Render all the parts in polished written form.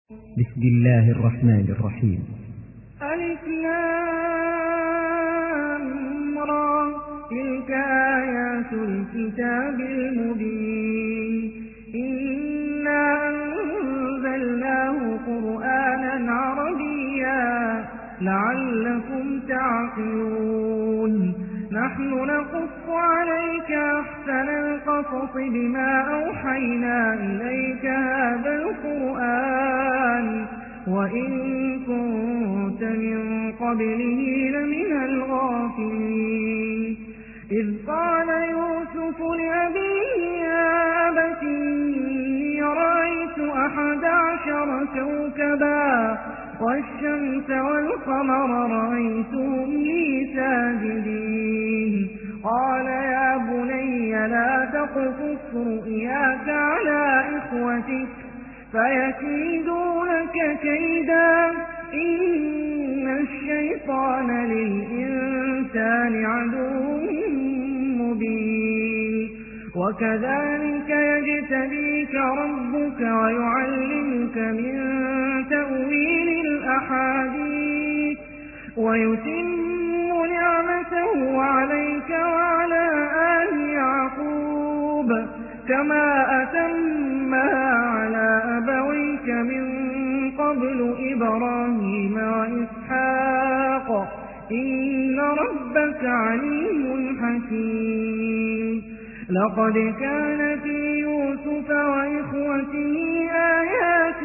بسم الله الرحمن الرحيم. ألف لام را تلك آيات الكتاب المبين إنا أنزلناه قرآنا عربيا لعلكم تعقلون نحن نقص عليك أحسن القصص بما أوحينا إليك هذا القرآن وإن كنت من قبله لمن الغافلين إذ قال يوسف لأبيه يا أبت إني رأيت 11 كوكبا والشمس والقمر رأيتهم لي ساجدين قال يا بني لا تقصص رؤياك على إخوتك فيكيدوا لك كيدا إن الشيطان للإنسان عدو مبين وكذلك يجتبيك ربك ويعلمك من تأويل الأحاديث ويتم نعمته عليك وعلى آل يعقوب كما أتمها على أبويك من قبل إبراهيم وإسحاق إن ربك عليم حكيم لقد كان في يوسف وإخوته آيات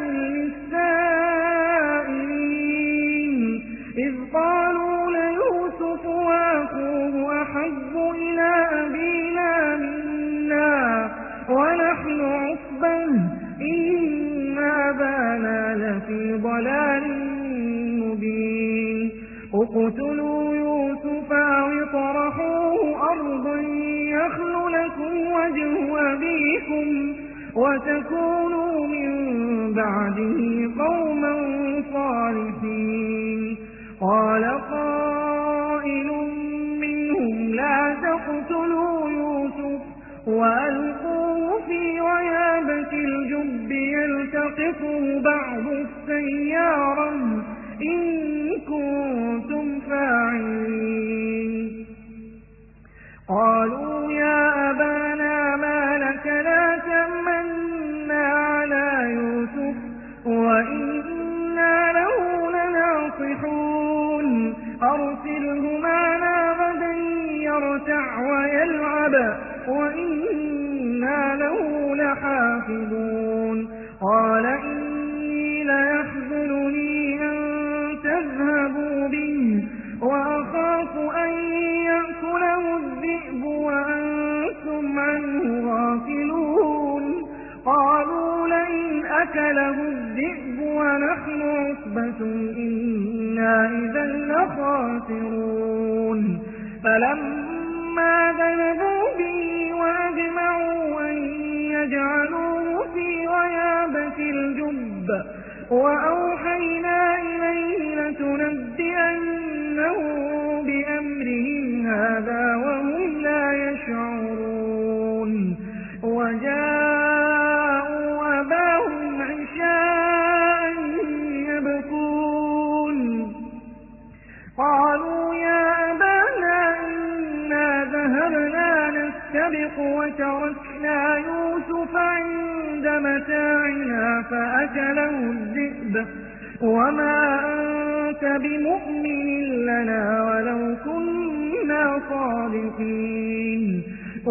للسائلين إذ قالوا ليوسف وأخوه أحب إلى أبينا منا ونحن عصبة إن أبانا لفي ضلال مبين اقتلوا يوسف أو اطرحوه أرضا يخل لكم وجه أبيكم وتكونوا من بعده قوما صالحين قال قائل منهم لا تقتلوا يوسف وألقوه في غيابة الجب يلتقطه بعض السيارة إن كنتم فاعلين قالوا يا أبانا ما لك لا تأمنا على يوسف وإنا له لناصحون أرسله معنا غدا يرتع ويلعب وإنا له لحافظون قال إني ليحزنني أن تذهبوا به وأخاف أن يأكله الذئب وأنتم عنه غافلون قالوا لئن أكله الذئب ونحن عصبة إنا إذا لخاسرون فلما ذهبوا به وأجمعوا أن يجعلوه في غيابة الجب وأوحينا إليه لتنبئنه بأمرهم هذا وهم لا يشعرون وجاءوا أباهم عشاء يبكون قالوا يا أبانا إنا ذهبنا نستبق وتركنا يوسف عند متاعنا فأكله الذئب وما أنت بمؤمن لنا ولو كنا صادقين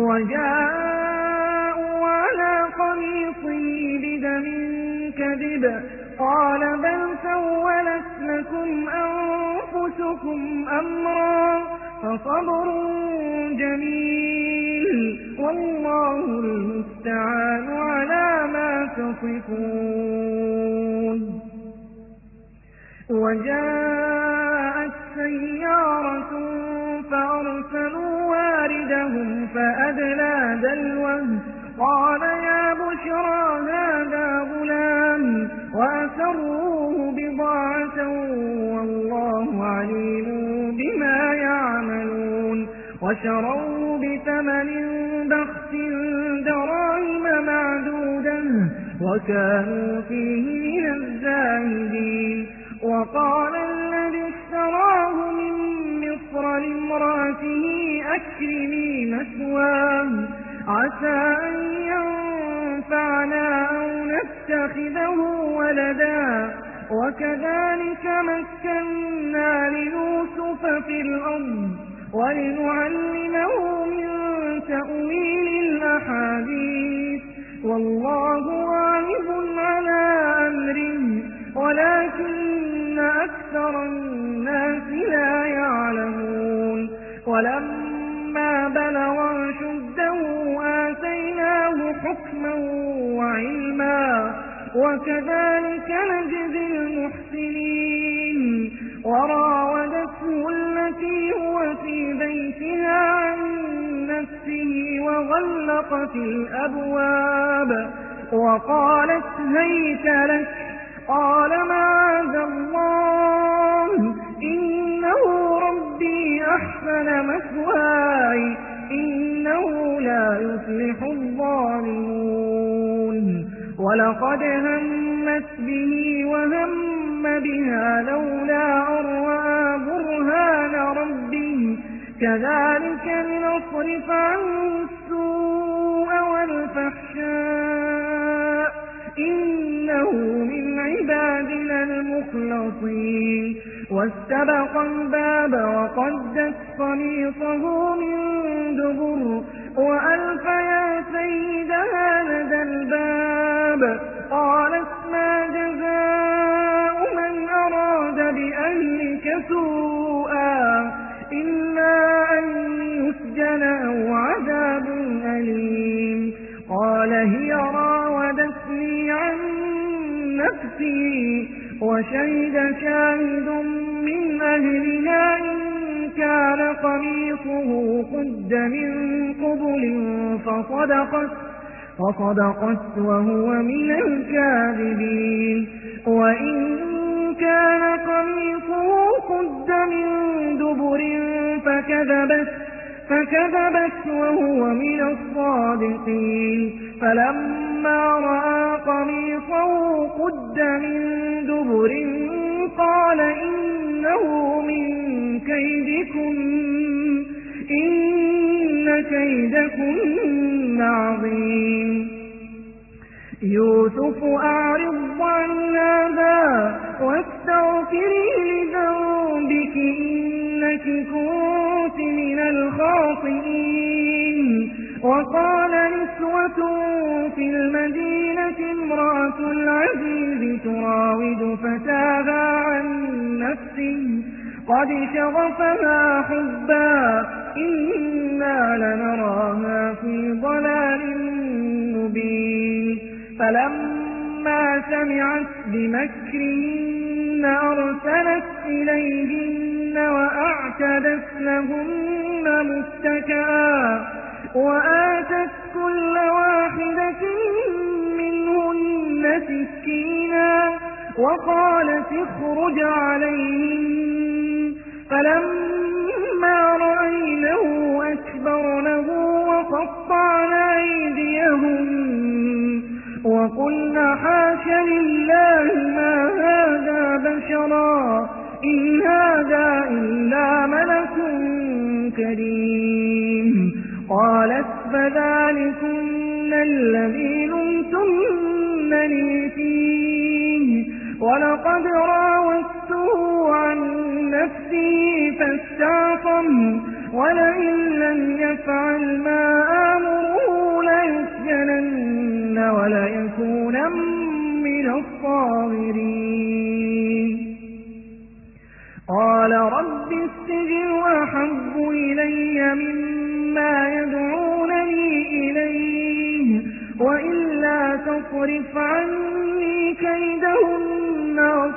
وجاءوا على قميصه بدم كذب قال بل سولت لكم أنفسكم أمرا فصبر جميل والله المستعان على ما تصفون وجاءت سيارة فأرسلوا واردهم فأدلى دلوه قال يا بشرى هذا غلام وأسروه بضاعة والله عليم بما يعملون وشروه بثمن بخس دراهم معدودة وكانوا فيه من الزاهدين وقال الذي اشتراه من مصر لامرأته أكرمي مثواه عسى أن ينفعنا أو نتخذه ولدا وكذلك مكنا ليوسف في الأرض ولنعلمه من تأويل الأحاديث والله غالب على أمره ولكن أكثر الناس لا يعلمون ولما بلغ أشده آتيناه حكما وعلما وكذلك نجزي المحسنين وراودته التي هو في بيتها عن نفسه وغلقت الأبواب وقالت هيت لك قال معاذ الله إنه ربي أحسن مثواي إنه لا يفلح الظالمون ولقد همت به وهم بها لولا أن رأى برهان ربه كذلك لنصرف عنه السوء والفحشاء إنه من عبادنا المخلصين واستبق الباب وقدت قميصه من دبر وألف يا سيدها لدى الباب قالت ما جزاء من أراد بأهلك سوءا إلا أن يسجن أو عذاب أليم قال هي راودتني عن نفسي وشهد شاهد من أهلها إن كان قميصه قد من قبل فصدقت وهو من الكاذبين وإن كان قميصه قد من دبر فكذبت وهو من الصادقين فلما رأى قميصه قد من دبر قال إنه من كيدكن إن كيدكن عظيم يوسف أعرض عن هذا واستغفري لذنبك إنك كنت من الخاطئين وقال نسوة في المدينة امرأة العزيز تراود فتاها عن نفسه قد شغفها حبا إنا لنراها في ضلال مبين فلما سمعت بمكرهن أرسلت إليهن وأعتدت لهن متكئا وآتت كل واحدة منهن سكينا وقالت اخرج عليهن فلما رأينه أكبرنه وقطعن أيديهن وقلن حاش لله ما هذا بشرا إن هذا إلا ملك كريم قالت فذلكن الذي لمتنني فيه ولقد راودته عن نفسي فاستعصم ولئن لم يفعل ما آمره ليسجنن وليكونا من الصاغرين قال رب السجن أحب إلي مما يدعونني إليه وإلا تصرف عني كيدهن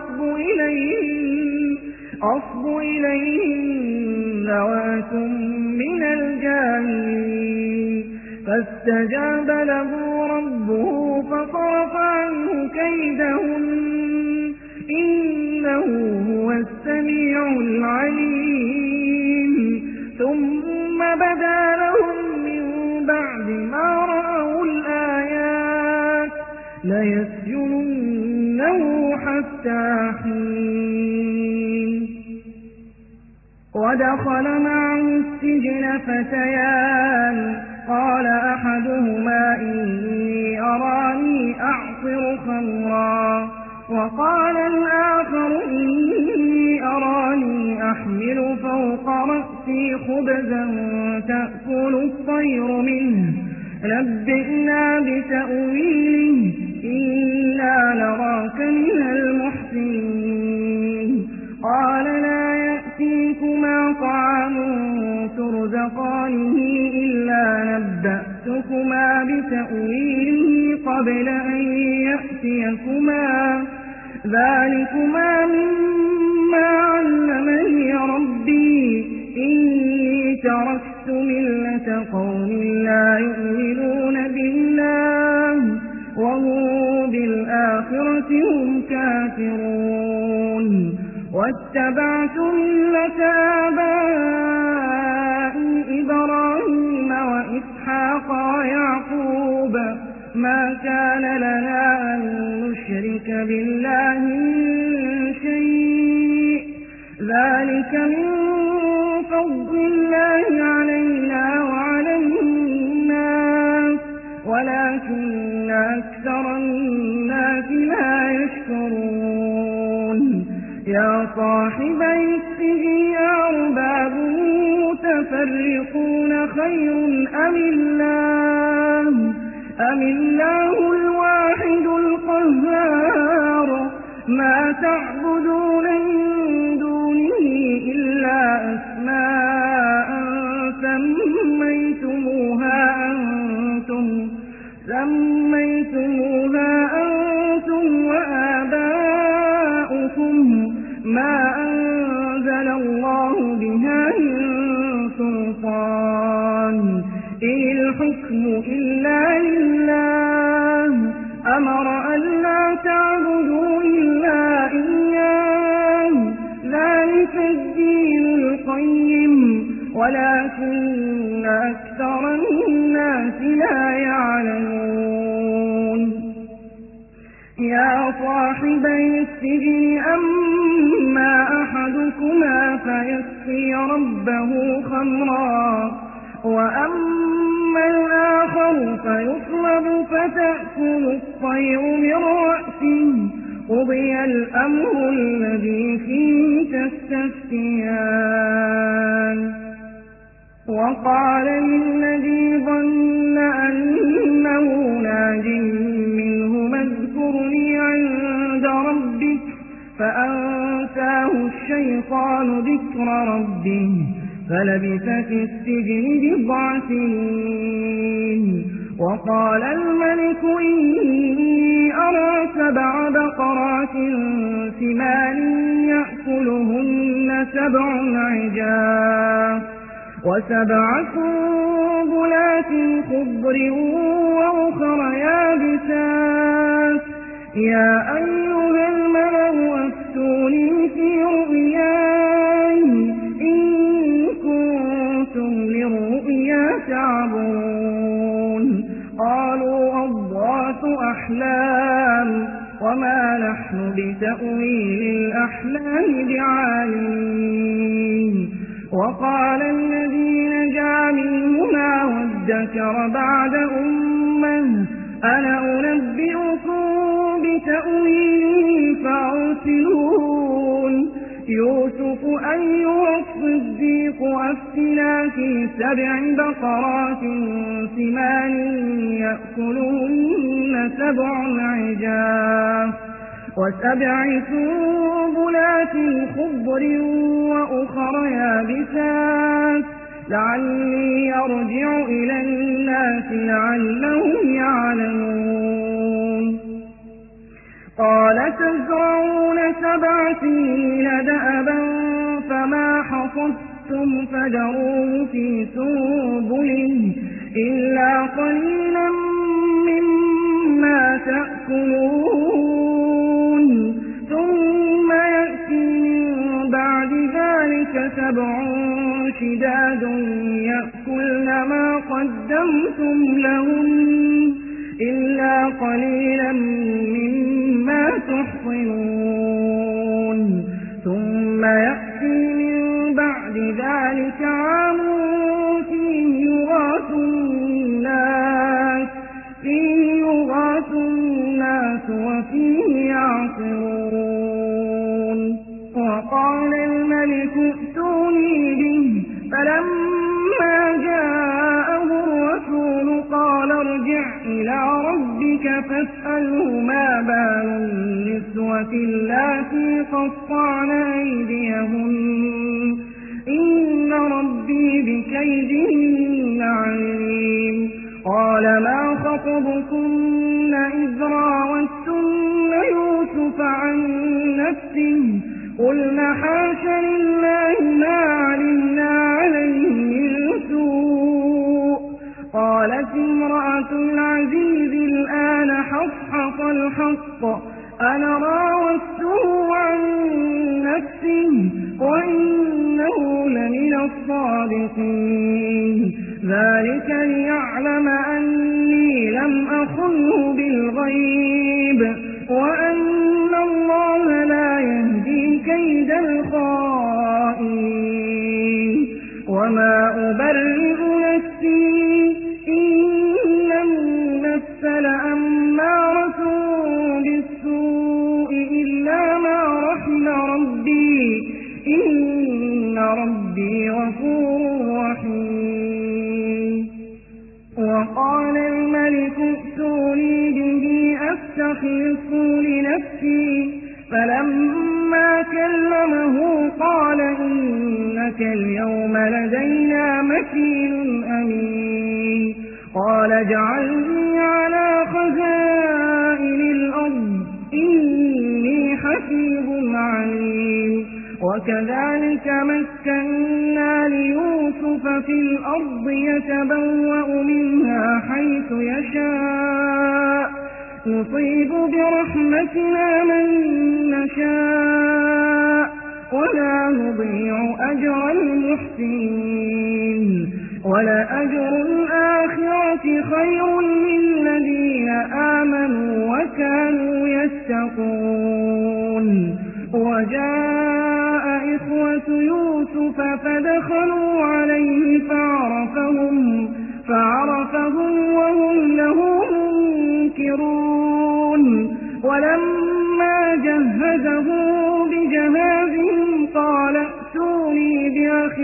أصب إليهن وأكن من الجاهلين فاستجاب له ربه فصرف عنه كيدهن إنه هو السميع العليم ثم بدا لهم من بعد ما رأوا الآيات ليسجننه حتى حين ودخل معه السجن فتيان قال أحدهما إني أراني أعصر خمرا وقال الآخر إني أراني أحمل فوق رأسي خبزا تأكل الطير منه نبئنا بتأويله إنا نراك من المحسنين قال لا يأتيكما طعام ترزقانه إلا نبأتكما بتأويله قبل أن يأتيكما ذلكما مما علمني ربي إني تركت ملة قوم لا يؤمنون بالله وهم بالآخرة هم كافرون واتبعت ملة آبائي إبراهيم وإسحاق ويعقوب ما كان لنا أن نشرك بالله من شيء ذلك من فضل الله علينا وعلى الناس ولكن أكثر الناس لا يشكرون يا صاحبي السجن أرباب متفرقون خير أم الله الواحد القهار ما تعبدون من دونه إلا أسماء سميتموها أنتم وآباؤكم ما أنزل الله بها من سلطان إن الحكم إلا لله أمر أن لا تعبدوا إلا إياه ذلك الدين القيم ولكن أكثر الناس لا يعلمون يا صاحبي السجن أما أحدكما فيسقي ربه خمرا وأما الآخر فيصلب فتأكل الطير من رأسه قضي الأمر الذي فيه تستفتيان وقال للذي ظن أنه ناج منهما اذكرني عند ربك فأنساه الشيطان ذكر ربه فلبث في السجن بضع سنين وقال الملك إني أرى 7 بقرات سمان يأكلهن 7 عجاف و7 سنبلات خضر وأخر يابسات يا أيها الملأ أفتوني في رؤياي إن كنتم للرؤيا تعبرون قالوا أضغاث أحلام وما نحن بتأويل الأحلام بعالمين وقال الذي نجا منهما وادكر بعد أمة أنا أنبئكم بتأويله فأرسلون يوسف أيها الصديق أفتنا في 7 بقرات سمان يأكلهن 7 عجاف و7 سنبلات خضر وأخر يابسات لعلي أرجع إلى الناس لعلهم يعلمون قال تزرعون 7 سنين دأبا فما حصدتم فذروه في سنبله إلا قليلا مما تأكلون ثم يأتي من بعد ذلك 7 شداد يأكلن ما قدمتم لهن إلا قليلا مما تحصنون ثم يأتي من بعد ذلك عام فيه يغاث الناس وفيه يعصرون. وقال الملك ائتوني به، فلما جاءه الرسول قال ارجع إلى ربك فاسأله ما بال النسوة اللاتي قطعن أيديهن إن ربي بكيدهن عليم. قال ما خطبكن إذ راوتن يوسف عن نفسه قلنا حاش لله ما علمنا عليه من سوء. قالت امرأة العزيز الآن حصحص الحق أنا راودته عن نفسه وإنه لمن الصادقين. ذلك ليعلم أني لم أخنه بالغيب وأن الله لا يهدي كيد الخائنين. وما أبرئ نفسي إن النفس لأمارة بالسوء إلا ما رحم ربي إن ربي غفور رحيم. وقال الملك ائتوني به أستخلصه لنفسي، فلما كلمه قال إنك اليوم لدينا مكين أمين. قال اجعلني على خزائن الأرض إني حفيظ عليم. وكذلك مكنا ليوسف في الأرض يتبوأ منها حيث يشاء نصيب برحمتنا من نشاء ولا نضيع أجر المحسنين. ولأجر الآخرة خير للذين آمنوا وكانوا يتقون. وجاء إخوة يوسف فدخلوا عليه فعرفهم وهم له منكرون. ولما جهزهم بجهازهم قال ائتوني بأخ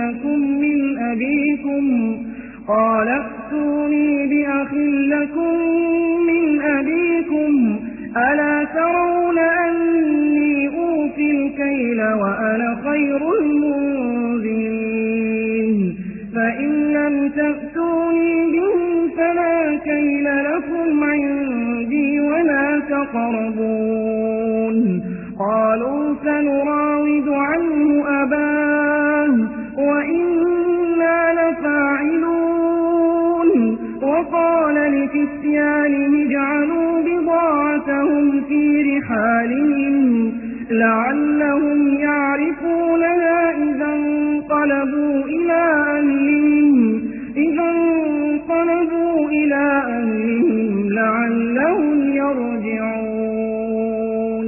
لكم من أبيكم ألا ترون أني أوفي الكيل وأنا خير المنزلين. فإن لم تأتوني به فلا كيل لكم عندي ولا تقربون. قالوا سنراود عنه أباه وإنا لفاعلون. وقال لفتيانه اجعلوا بضاعتهم في رحالهم لعلهم يعرفونها إذا انقلبوا إلى أهلهم لعلهم يرجعون.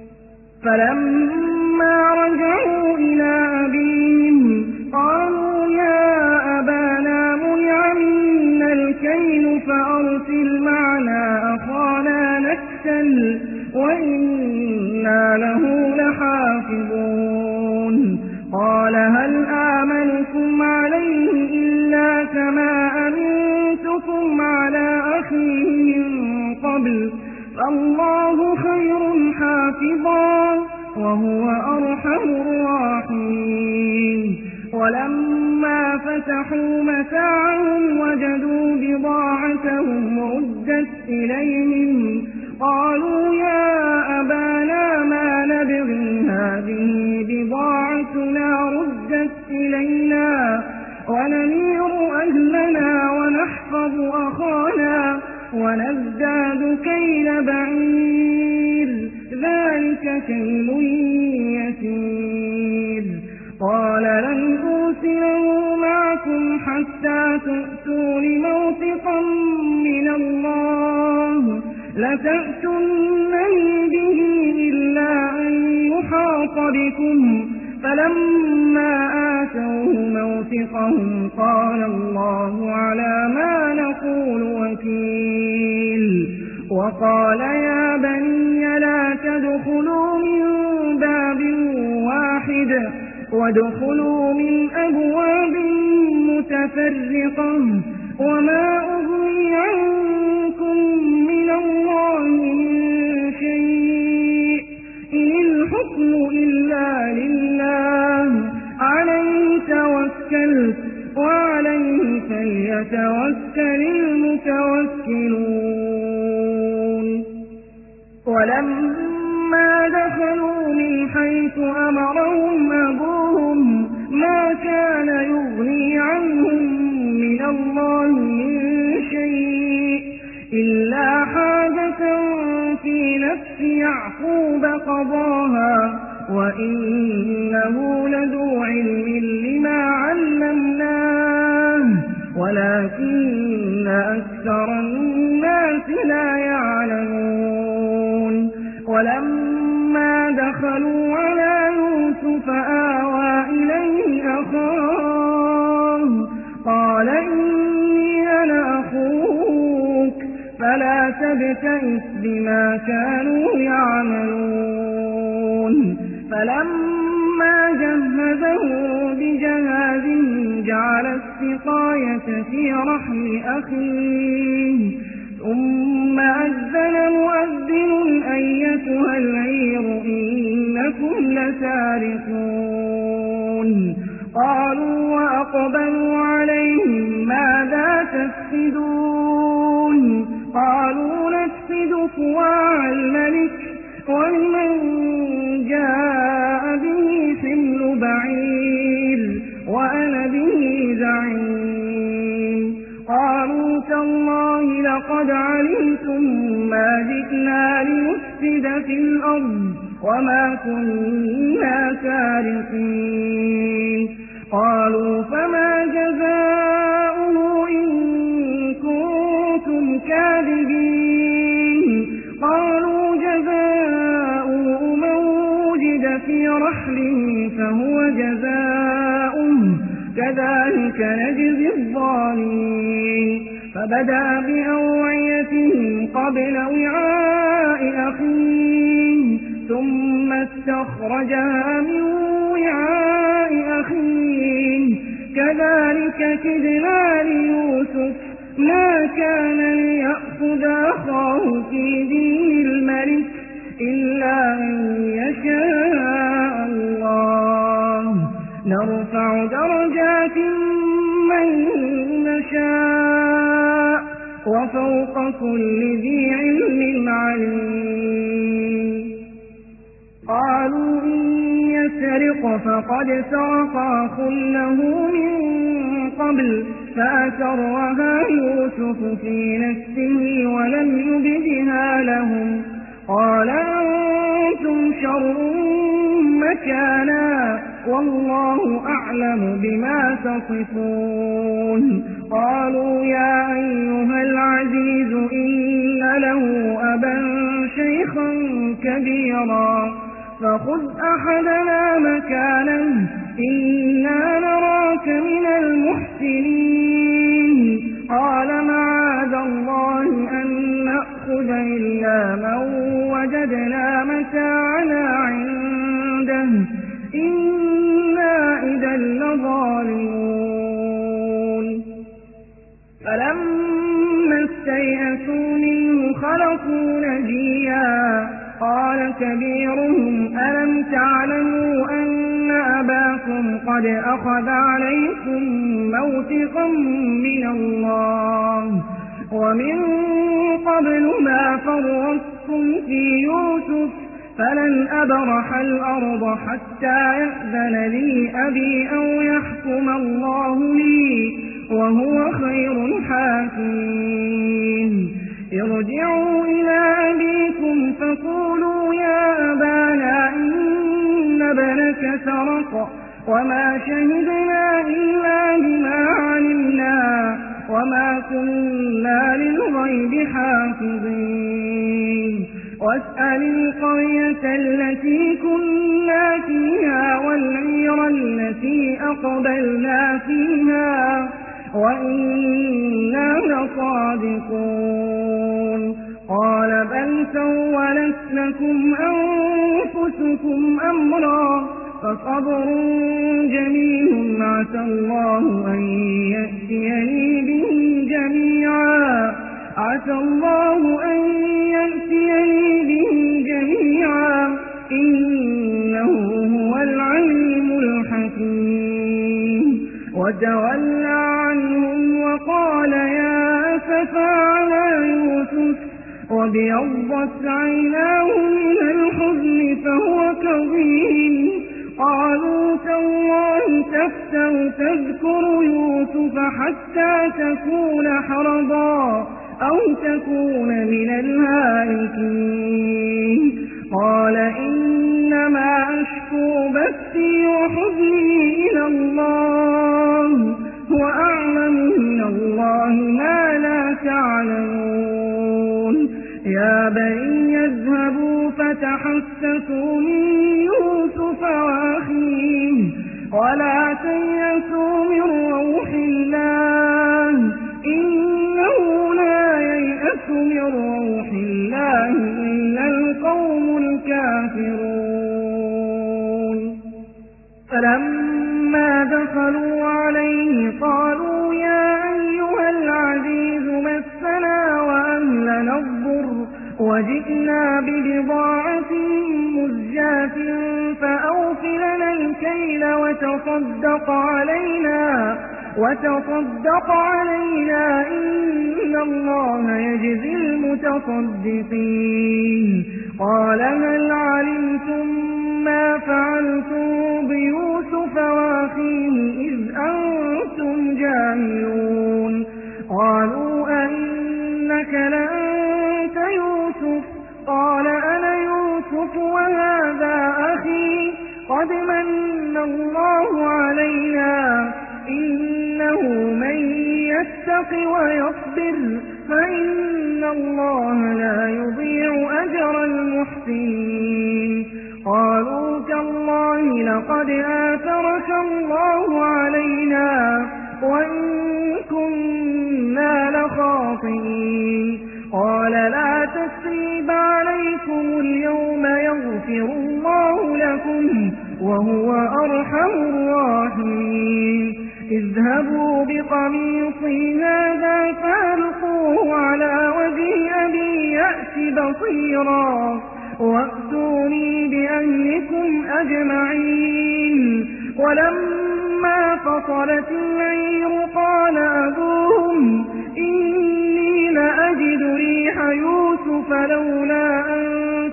فلما رجعوا إلى أبيهم قالوا يا أبانا منع منا الكيل فأرسل معنا أخانا نكتل وإنا له لحافظون. قال هل آمنكم عليه إلا كما أمنتكم على أخيه من قبل فالله خير حافظا وهو أرحم الراحمين. ولما فتحوا متاعهم وجدوا بضاعتهم ردت إليهم قالوا يا أبانا ما نبغي هذه بضاعتنا ردت إلينا ونمير أهلنا ونحفظ أخانا ونزداد كيل بعير ذلك كيل يسير. قال لن أرسله معكم حتى تؤتون موثقا من الله لتأتونني به إلا أن يحاط بكم. فلما آتوه موثقهم قال الله على ما نقول وكيل وقال يا بني لا تدخلوا من باب واحد وادخلوا من أبواب متفرقة وما أغني عنكم من الله من شيء إن الحكم إلا لله عليه توكلت وعليه فليتوكل المتوكلون ولما دخلوا من حيث أمرهم أبوهم ما كان يغني عنهم من الله من شيء إلا حاجة في نفس يعقوب قضاها وإنه لذو علم لما علمناه ولكن أكثر الناس لا يعلمون ولما دخلوا على يوسف آوى إليه أخاه قال إني أنا أخوك فلا تبتئس بما كانوا يعملون فلما جهزه بجهازهم جعل السقاية في رحل أخيه ثم أذن مؤذن أيتها العير إنكم لسارقون قالوا وأقبلوا عليهم ماذا تفسدون قالوا نفسد صواع الملك ولمن جاء به حمل بعير وأنا به زعيم قالوا تالله لقد علمتم ما جئنا لنفسد في الأرض وما كنا سارقين قالوا فما جزاؤه إن كنتم كاذبين قالوا جزاؤه من وجد في رحله فهو جزاؤه كذلك نجزي الظالمين فبدأ بأوعيتهم قبل وعاء أخيه ثم استخرجها من وعاء أخيه كذلك كدنا ليوسف ما كان ليأخذ أخاه في دين الملك إلا أن يشاء الله نرفع درجات من نشاء وفوق كل ذي علم عليم قالوا إن يسرق فقد سرق أخ له من قبل فأسرها يوسف في نفسه ولم يبدها لهم قال أنتم شر مكانا والله أعلم بما تصفون قالوا يا أيها العزيز إن له أبا شيخا كبيرا فخذ أحدنا مكانا إنا نراك من المحسنين قال معاذ الله أن نأخذ إلا من وجدنا متاعنا عنده إنا إذا لظالمون فلما استيئسوا منه خلصوا نجيا قال كبيرهم ألم تعلموا أن أباكم قد أخذ عليكم موثقا من الله ومن قبل ما فرطتم في يوسف فلن أبرح الأرض حتى يأذن لي أبي أو يحكم الله لي وهو خير الحاكمين ارجعوا إلى أبيكم فقولوا يا أبانا إن ابنك سرق وما شهدنا إلا بما علمنا وما كنا للغيب حافظين واسأل القرية التي كنا فيها والعير التي أقبلنا فيها وإنا لصادقون قال بل سولت لكم أنفسكم أمرا فصبر جميل عسى الله أن يأتيني بهم جميعا إنه هو العليم الحكيم وتولى عنهم وقال يا أسفى على يوسف وابيضت عيناه من الحزن فهو كظيم قالوا تالله تفتأ تذكر يوسف حتى تكون حرضا أو تكون من الهالكين قال إنما أشكو بثي وحزني إلى الله وأعلم من الله ما لا تعلمون يا بني اذهبوا فتحسسوا من يوسف وأخيه ولا تيأسوا من روح الله إنه لا ييأس من روح الله إلا القوم الكافرون فلما دخلوا عليه قالوا يا أيها العزيز مسنا وأهلنا الضر وجئنا ببضاعة مزجاة فأوف لنا الكيل وتصدق علينا إن الله يجزي المتصدقين قال هل علمتم ما فعلتم بيوسف وأخيه إذ أنتم جاهلون قالوا أئنك لأنت يوسف قال أنا يوسف وهذا أخي قد من الله علينا إنه من يتق ويصبر فإن الله لا يضيع أجر المحسنين قالوا تالله لقد آثرك الله علينا وإن كنا لخاطئين قال لا تثريب عليكم اليوم يغفر الله لكم وهو أرحم الراحمين اذهبوا بقميصي هذا فألقوه على وجه أبي يأت بصيرا وأتوني بأهلكم أجمعين ولما فصلت العير قال أبوهم إني لأجد ريح يوسف لولا أن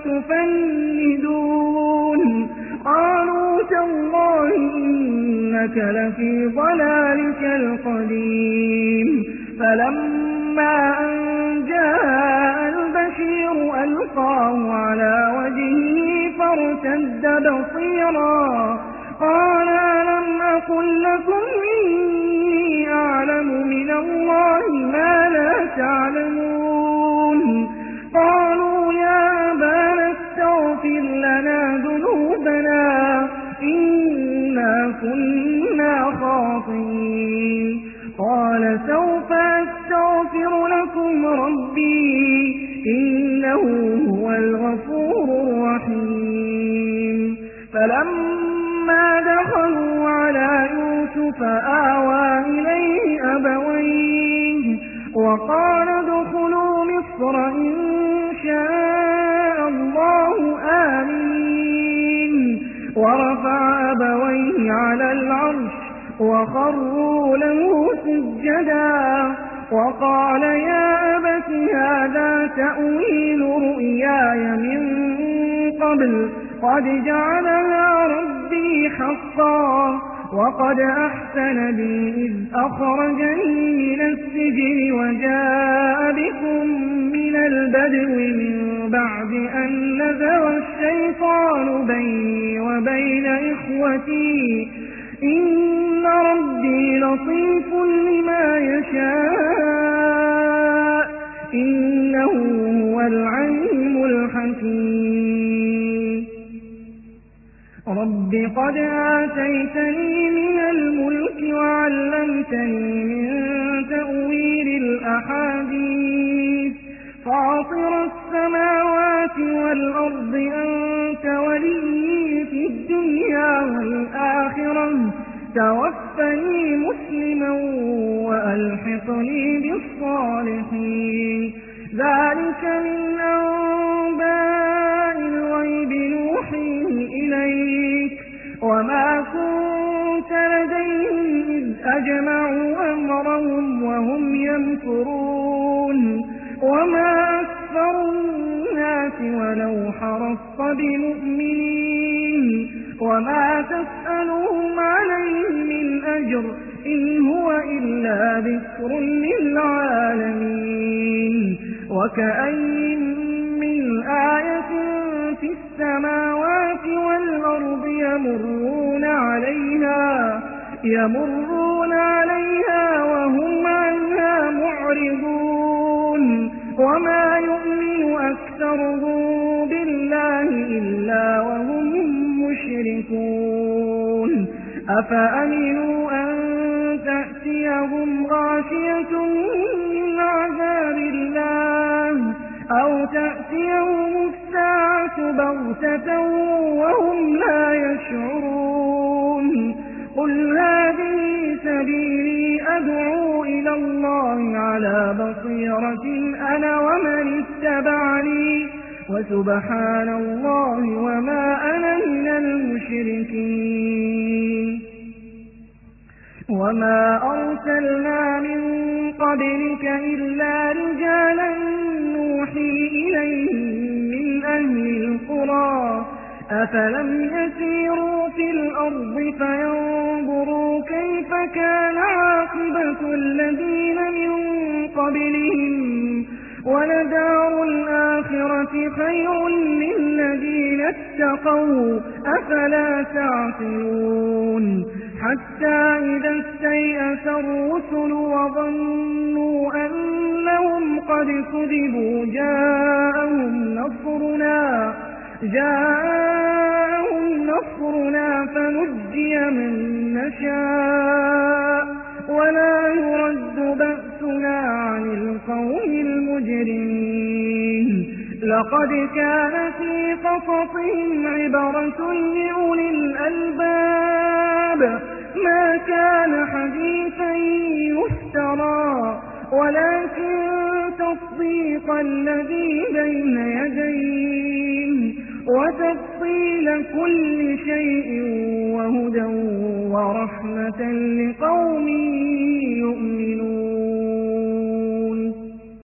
تفندون قالوا تالله إنك لفي ضلالك القديم فلما أن جاء البشير ألقاه على وجهه فارتد بصيرا قال ألم أقل لكم إني أعلم من الله ما لا تعلمون قالوا يا أبانا استغفر لنا ذنوبنا إنا كنا خاطئين قال سوف أستغفر لكم ربي إنه هو الغفور الرحيم فلما دخلوا على يوسف آوى إليه أبويه وقال ادخلوا مصر إن شاء الله آمين ورفع أبويه على العرش وخروا له سجدا وقال يا أبت هذا تأويل رؤياي من قبل قد جعلها ربي حقا وقد أحسن بي إذ أخرجني من السجن وجاء بكم من البدو من بعد أن نزغ الشيطان بيني وبين إخوتي إن ربي لطيف لما يشاء إنه هو العليم الحكيم رب قد آتيتني من الملك وعلمتني من تأويل الأحاديث فاطر السماوات والأرض أنت ولي في الدنيا والآخرة توفني مسلما وألحقني بالصالحين ذلك من أنباء الغيب نوحيه إليك وما كنت لديهم إذ أجمعوا أمرهم وهم يمكرون وما أكثر الناس ولو حرصت بمؤمنين وما تسألهم عليه من أجر إن هو إلا ذكر للعالمين وكأين من آية في السماوات والأرض يمرون عليها وهم عنها معرضون وما يؤمن أكثرهم بالله إلا وهم مشركون أفأمنوا أن تأتيهم غاشية من عذاب الله أو تأتيهم الساعة بغتة وهم لا يشعرون قل هذه سبيلي أدعو إلى الله على بصيرة أنا ومن اتبعني وسبحان الله وما أنا من المشركين وما أرسلنا من قبلك إلا رجالا نوحي إليهم من أهل القرى أفلم يسيروا في الأرض فينظروا كيف كان عاقبة الذين من قبلهم ولدار الآخرة خير للذين اتقوا أفلا تعقلون حتى إذا استيأس الرسل وظنوا أنهم قد كذبوا جاءهم نصرنا فنجي من نشاء ولا يرد بأسنا عن القوم المجرمين لقد كان في قصصهم عبرة لأولي الألباب ما كان حديثا يفترى ولكن تصديق الذي بين يديه وتفصيل كل شيء وهدى ورحمة لقوم يؤمنون